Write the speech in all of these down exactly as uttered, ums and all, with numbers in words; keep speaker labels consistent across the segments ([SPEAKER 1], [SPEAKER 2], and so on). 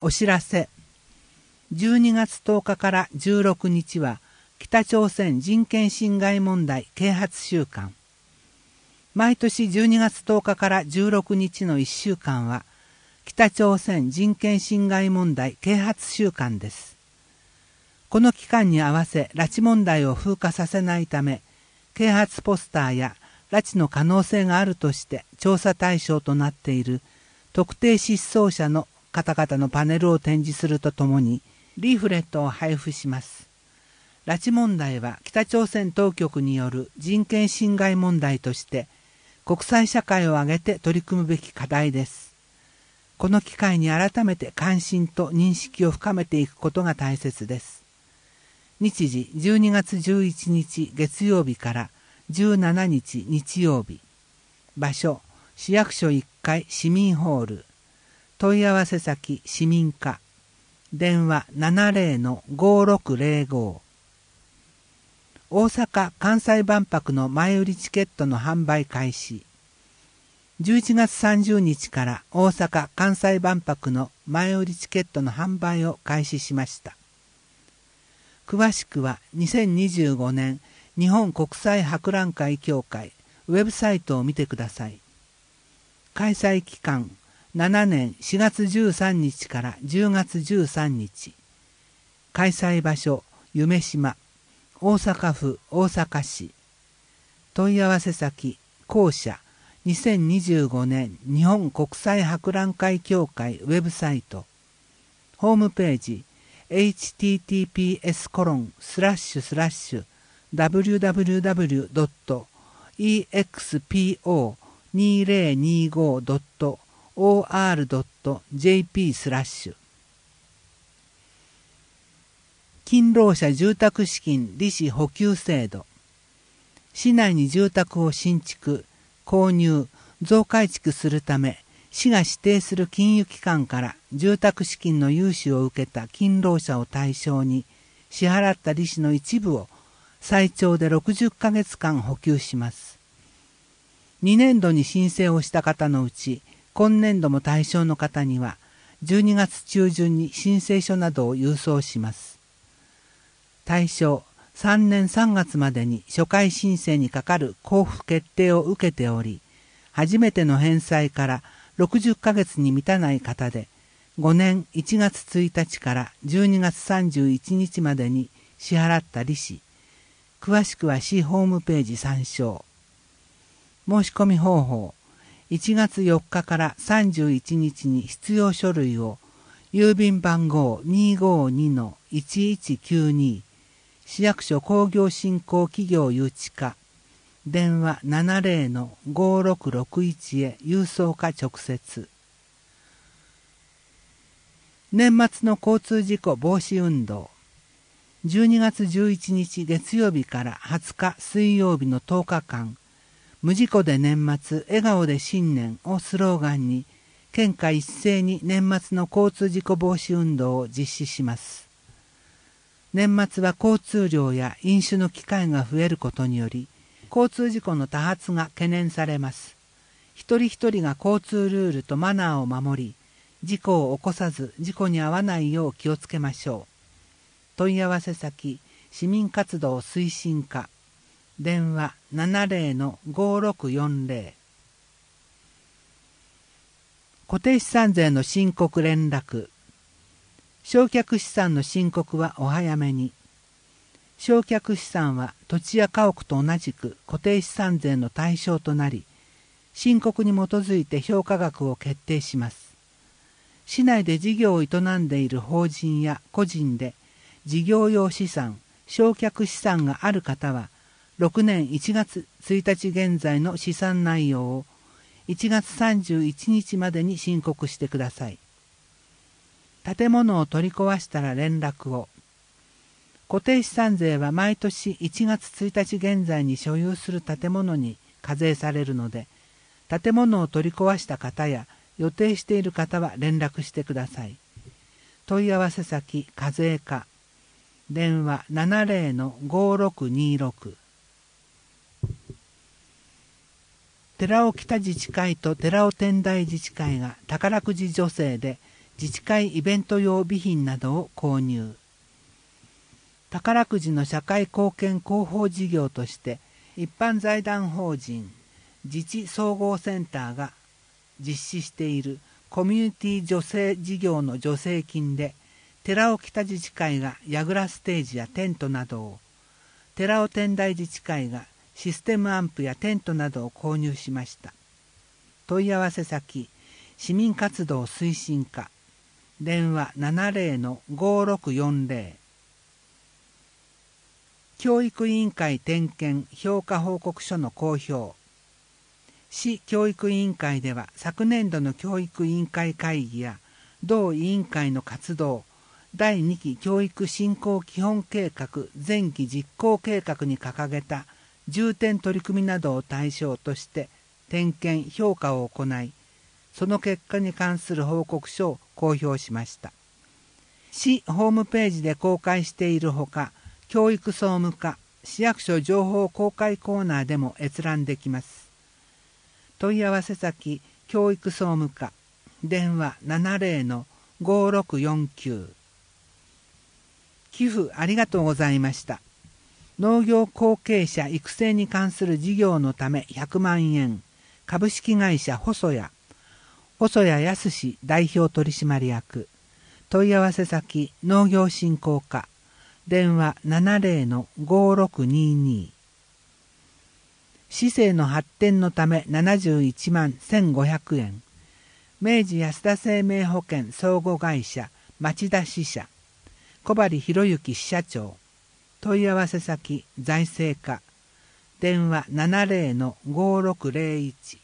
[SPEAKER 1] お知らせ。じゅうにがつとおかからじゅうろくにちは北朝鮮人権侵害問題啓発週間。毎年じゅうにがつとおかからじゅうろくにちのいっしゅうかんは北朝鮮人権侵害問題啓発週間です。この期間に合わせ拉致問題を風化させないため、啓発ポスターや拉致の可能性があるとして調査対象となっている特定失踪者の方々のパネルを展示するとともにリーフレットを配布します。拉致問題は北朝鮮当局による人権侵害問題として国際社会を挙げて取り組むべき課題です。この機会に改めて関心と認識を深めていくことが大切です。日時じゅうにがつじゅういちにち月曜日からじゅうしちにち日曜日。場所、市役所いっかい市民ホール。問い合わせ先市民課。電話 ななぜろのごろくぜろご。大阪・関西万博の前売りチケットの販売開始。じゅういちがつさんじゅうにちから大阪・関西万博の前売りチケットの販売を開始しました。詳しくはにせんにじゅうごねん日本国際博覧会協会ウェブサイトを見てください。開催期間ななねんしがつじゅうさんにちからじゅうがつじゅうさんにち。開催場所夢洲、大阪府大阪市。問い合わせ先公社にせんにじゅうごねん日本国際博覧会協会ウェブサイト。ホームページ エイチティーティーピーエスコロンスラッシュスラッシュダブリューダブリューダブリュードットイーエックスピーオーにせんにじゅうごドットオーアールドットジェーピー スラッシュ。勤労者住宅資金利子補給制度。市内に住宅を新築、購入、増改築するため、市が指定する金融機関から住宅資金の融資を受けた勤労者を対象に、支払った利子の一部を最長でろくじゅっかげつかん補給します。にねんどに申請をした方のうち、今年度も対象の方には、じゅうにがつちゅうじゅんに申請書などを郵送します。対象、さんねんさんがつまでに初回申請にかかる交付決定を受けており、初めての返済からろくじゅっかげつに満たない方で、ごねんいちがつついたちからじゅうにがつさんじゅういちにちまでに支払った利子。詳しくは市ホームページ参照。申し込み方法。いちがつよっかからさんじゅういちにちに必要書類を郵便番号 にーごーにのいちいちきゅうに 市役所工業振興企業誘致課電話 ななぜろのごろくろくいち へ郵送か直接。年末の交通事故防止運動。じゅうにがつじゅういちにち月曜日からはつか水曜日のとおかかん、無事故で年末、笑顔で新年をスローガンに、県下一斉に年末の交通事故防止運動を実施します。年末は交通量や飲酒の機会が増えることにより、交通事故の多発が懸念されます。一人一人が交通ルールとマナーを守り、事故を起こさず事故に遭わないよう気をつけましょう。問い合わせ先、市民活動推進課。電話 ななぜろのごろくよんぜろ。固定資産税の申告連絡。償却資産の申告はお早めに。償却資産は土地や家屋と同じく固定資産税の対象となり、申告に基づいて評価額を決定します。市内で事業を営んでいる法人や個人で事業用資産、償却資産がある方は、ろくねんいちがつついたち現在の資産内容をいちがつさんじゅういちにちまでに申告してください。建物を取り壊したら連絡を。固定資産税は毎年いちがつついたち現在に所有する建物に課税されるので、建物を取り壊した方や予定している方は連絡してください。問い合わせ先課税課。電話 ななぜろのごろくにろく。寺尾北自治会と寺尾天台自治会が宝くじ助成で自治会イベント用備品などを購入。宝くじの社会貢献広報事業として一般財団法人自治総合センターが実施しているコミュニティ助成事業の助成金で寺尾北自治会が櫓ステージやテントなどを、寺尾天台自治会がシステムアンプやテントなどを購入しました。問い合わせ先、市民活動推進課、電話 ななゼロのごろくよんゼロ。教育委員会点検評価報告書の公表。市教育委員会では昨年度の教育委員会会議や同委員会の活動、だいにき教育振興基本計画前期実行計画に掲げた重点取り組みなどを対象として点検・評価を行い、その結果に関する報告書を公表しました。市ホームページで公開しているほか、教育総務課、市役所情報公開コーナーでも閲覧できます。問い合わせ先、教育総務課、電話 ななゼロのごろくよんきゅう。寄付ありがとうございました。農業後継者育成に関する事業のためひゃくまんえん、株式会社細谷、細谷康代表取締役。問い合わせ先、農業振興課、電話 ななゼロのごろくにに。市政の発展のためななじゅういちまんせんごひゃくえん。明治安田生命保険相互会社町田支社、小針博之支社長。問い合わせ先、財政課、電話 ななゼロのごろくゼロいち。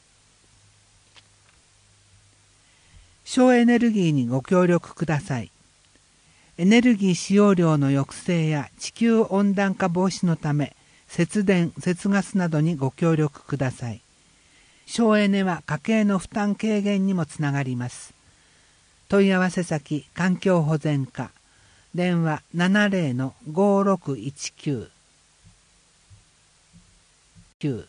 [SPEAKER 1] 省エネルギーにご協力ください。エネルギー使用量の抑制や地球温暖化防止のため、節電・節ガスなどにご協力ください。省エネは家計の負担軽減にもつながります。問い合わせ先、環境保全課、電話 ななゼロのごろくいちきゅう。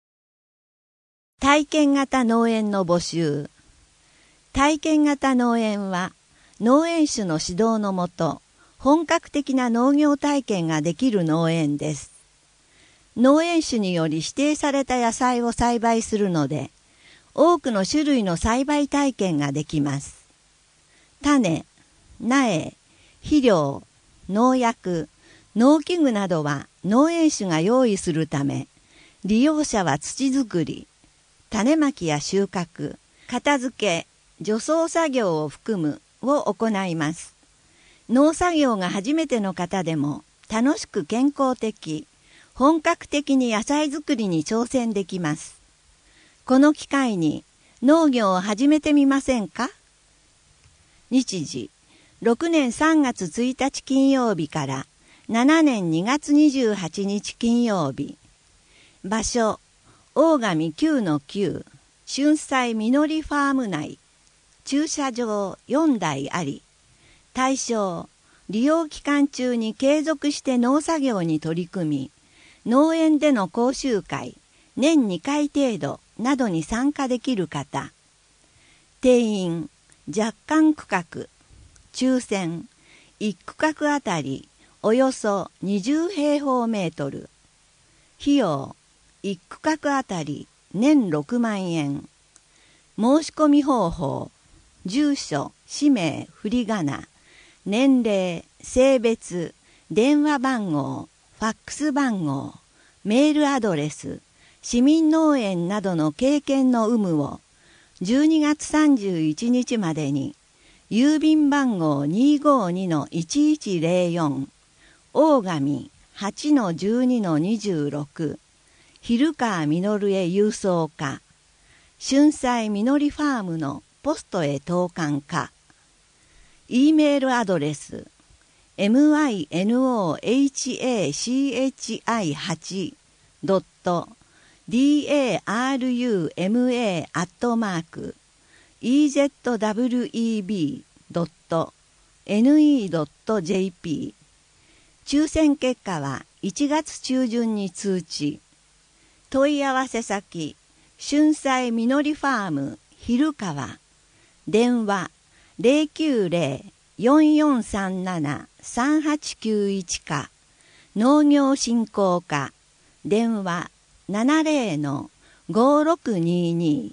[SPEAKER 2] 体験型農園の募集。体験型農園は、農園主の指導のもと、本格的な農業体験ができる農園です。農園主により指定された野菜を栽培するので、多くの種類の栽培体験ができます。種、苗、肥料、農薬、農機具などは農園主が用意するため、利用者は土作り、種まきや収穫、片付け、除草作業を含むを行います。農作業が初めての方でも楽しく健康的、本格的に野菜作りに挑戦できます。この機会に農業を始めてみませんか？日時、ろくねんさんがつついたち金曜日からしちねんにがつにじゅうはちにち金曜日。場所、大神 きゅうのきゅう、春菜みのりファーム内。駐車場よんだいあり。対象、利用期間中に継続して農作業に取り組み、農園での講習会、年にかい程度などに参加できる方。定員、若干区画、抽選、いち区画あたりおよそにじゅうへいほうメートル。費用、いち区画あたり年ろくまんえん。申し込み方法、住所、氏名、振り仮名、年齢、性別、電話番号、ファックス番号、メールアドレス、市民農園などの経験の有無をじゅうにがつさんじゅういちにちまでに郵便番号 にーごーにのいちいちゼロよん 大神 はちのじゅうにのにじゅうろく 昼川実へ郵送か春菜みのりファームのポストへ投函か E メールアドレス エムワイノーエイチエーシーエイチアイはち ドット ダルアットマーク イーゼットダブリューイービー ドット エヌイー ドット ジェーピー 抽選結果はいちがつちゅうじゅんに通知。問い合わせ先春菜みのりファーム昼川電話ゼロきゅうゼロ よんよんさんなな さんはちきゅういちか農業振興課電話 ななゼロのごろくにに。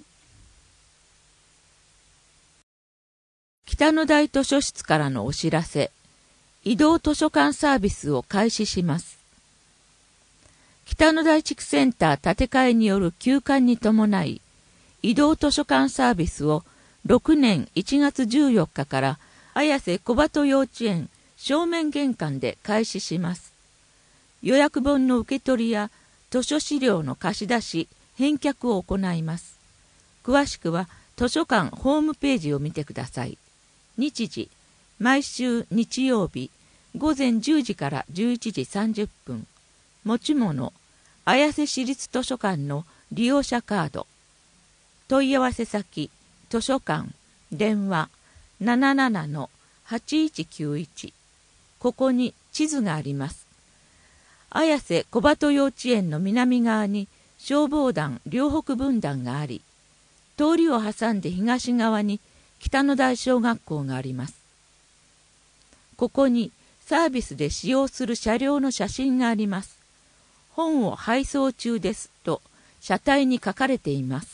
[SPEAKER 3] 北の大図書室からのお知らせ。移動図書館サービスを開始します。北の大地区センター建て替えによる休館に伴い、移動図書館サービスをろくねんいちがつじゅうよっかから綾瀬小鳩幼稚園正面玄関で開始します。予約本の受け取りや図書資料の貸し出し、返却を行います。詳しくは図書館ホームページを見てください。日時、毎週日曜日、ごぜんじゅうじからじゅういちじさんじゅっぷん。持ち物、綾瀬市立図書館の利用者カード。問い合わせ先、図書館、電話 ななななのはちいちきゅういち。ここに地図があります。綾瀬小鳩幼稚園の南側に消防団両北分団があり、通りを挟んで東側に北の大小学校があります。ここにサービスで使用する車両の写真があります。本を配送中ですと車体に書かれています。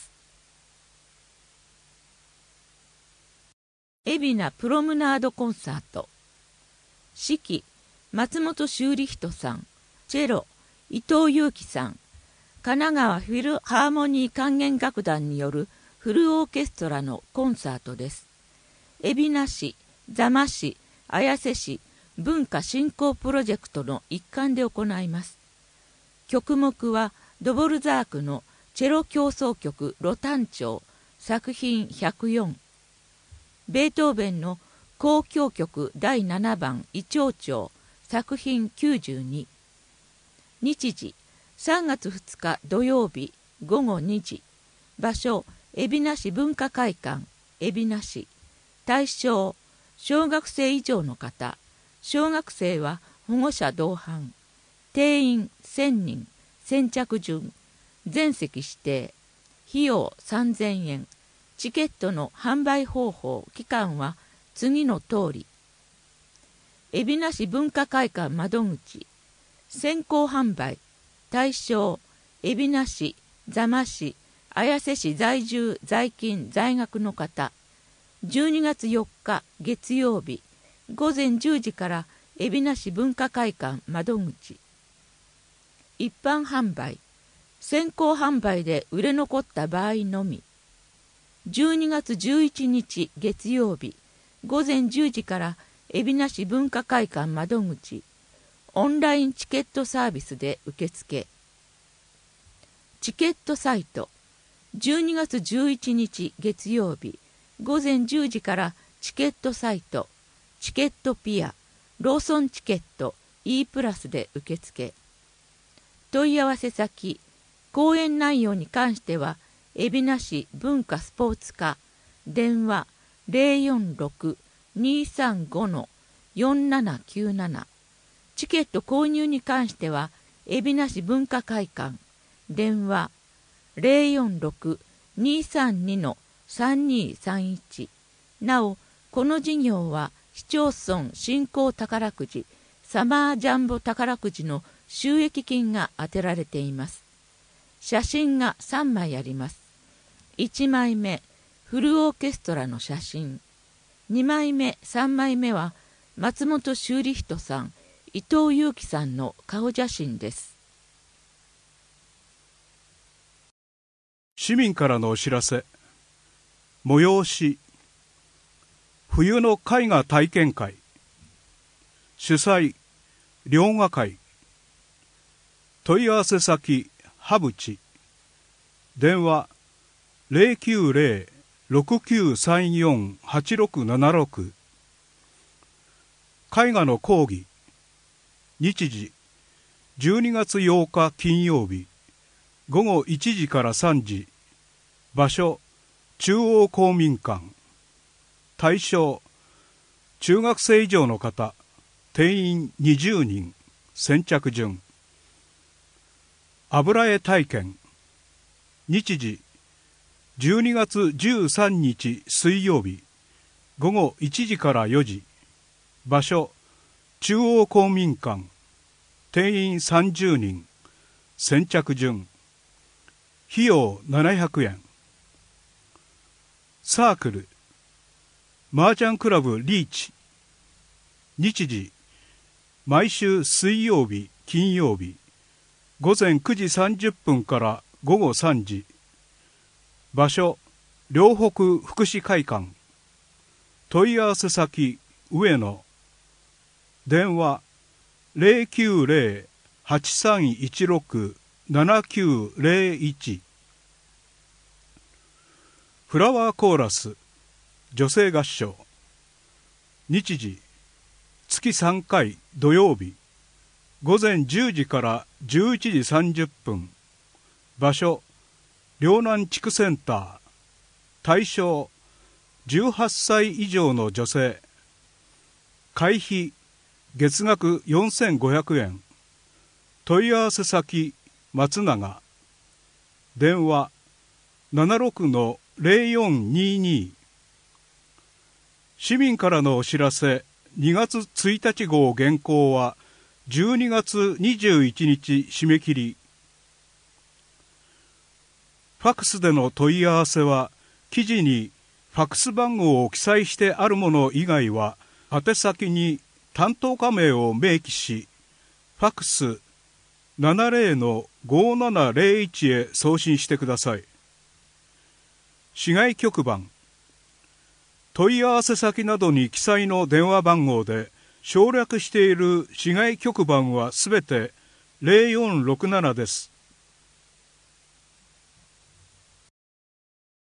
[SPEAKER 3] 海老名プロムナードコンサート。指揮、松本修理人さん。チェロ、伊藤祐樹さん。神奈川フィルハーモニー管弦楽団によるフルオーケストラのコンサートです。海老名市、座間市、綾瀬市文化振興プロジェクトの一環で行います。曲目はドボルザークのチェロ協奏曲ロタン調作品ひゃくよん。ベートーベンの交響曲だいななばんイチョウ調作品きゅうじゅうに。日時、さんがつふつか土曜日ごごにじ。場所、海老名市文化会館、海老名市。対象、小学生以上の方。小学生は保護者同伴。定員せんにん。先着順。全席指定。費用さんぜんえん。チケットの販売方法、期間は次の通り。海老名市文化会館窓口。先行販売。対象、海老名市、座間市、綾瀬市在住在勤在学の方。じゅうにがつよっか月曜日、ごぜんじゅうじから海老名市文化会館窓口。一般販売。先行販売で売れ残った場合のみ。じゅうにがつじゅういちにち月曜日、ごぜんじゅうじから海老名市文化会館窓口。オンラインチケットサービスで受付。チケットサイト。じゅうにがつじゅういちにち月曜日、ごぜんじゅうじからチケットサイト、チケットピア、ローソンチケット E プラスで受付。問い合わせ先、講演内容に関しては、海老名市文化スポーツ課、電話 ゼロよんろく にーさんご よんななきゅうなな。チケット購入に関しては、海老名市文化会館、電話ゼロよんろく にーさんに さんにーさんいち。なお、この事業は市町村振興宝くじ、サマージャンボ宝くじの収益金が充てられています。写真がさんまいあります。いちまいめ、フルオーケストラの写真。にまいめ、さんまいめは松本修理人さん、伊藤祐樹さんの顔写真です。
[SPEAKER 4] 市民からのお知らせ。催し、冬の絵画体験会。主催、両画会。問い合わせ先、羽淵。電話、ゼロきゅうゼロ ろくきゅうさんよん はちろくななろく。絵画の講義。日時、じゅうにがつようか金曜日、ごごいちじからさんじ。場所、中央公民館。対象、中学生以上の方。定員にじゅうにん。先着順。油絵体験。日時、じゅうにがつじゅうさんにち水曜日、 午後いちじからよじ。場所、中央公民館。定員さんじゅうにん。先着順。費用ななひゃくえん。サークル、マージャンクラブリーチ。日時、毎週水曜日、金曜日、午前くじさんじゅっぷんから午後さんじ。場所、両北福祉会館。問い合わせ先、上野。電話、ゼロきゅうゼロ はちさんいちろく ななきゅうゼロいち。フラワーコーラス、女性合唱。日時、月さんかい土曜日、午前じゅうじからじゅういちじさんじゅっぷん。場所、両南地区センター。対象、じゅうはっさい以上の女性。会費、月額よんせんごひゃくえん。問い合わせ先、松永。電話、ななろくのゼロよんにに。市民からのお知らせ、にがつついたち号原稿はじゅうにがつにじゅういちにち締め切り。ファックスでの問い合わせは、記事にファックス番号を記載してあるもの以外は、宛先に担当課名を明記し、ファックス ななゼロのごななゼロいち へ送信してください。市外局番、問い合わせ先などに記載の電話番号で省略している市外局番はすべてゼロよんろくななです。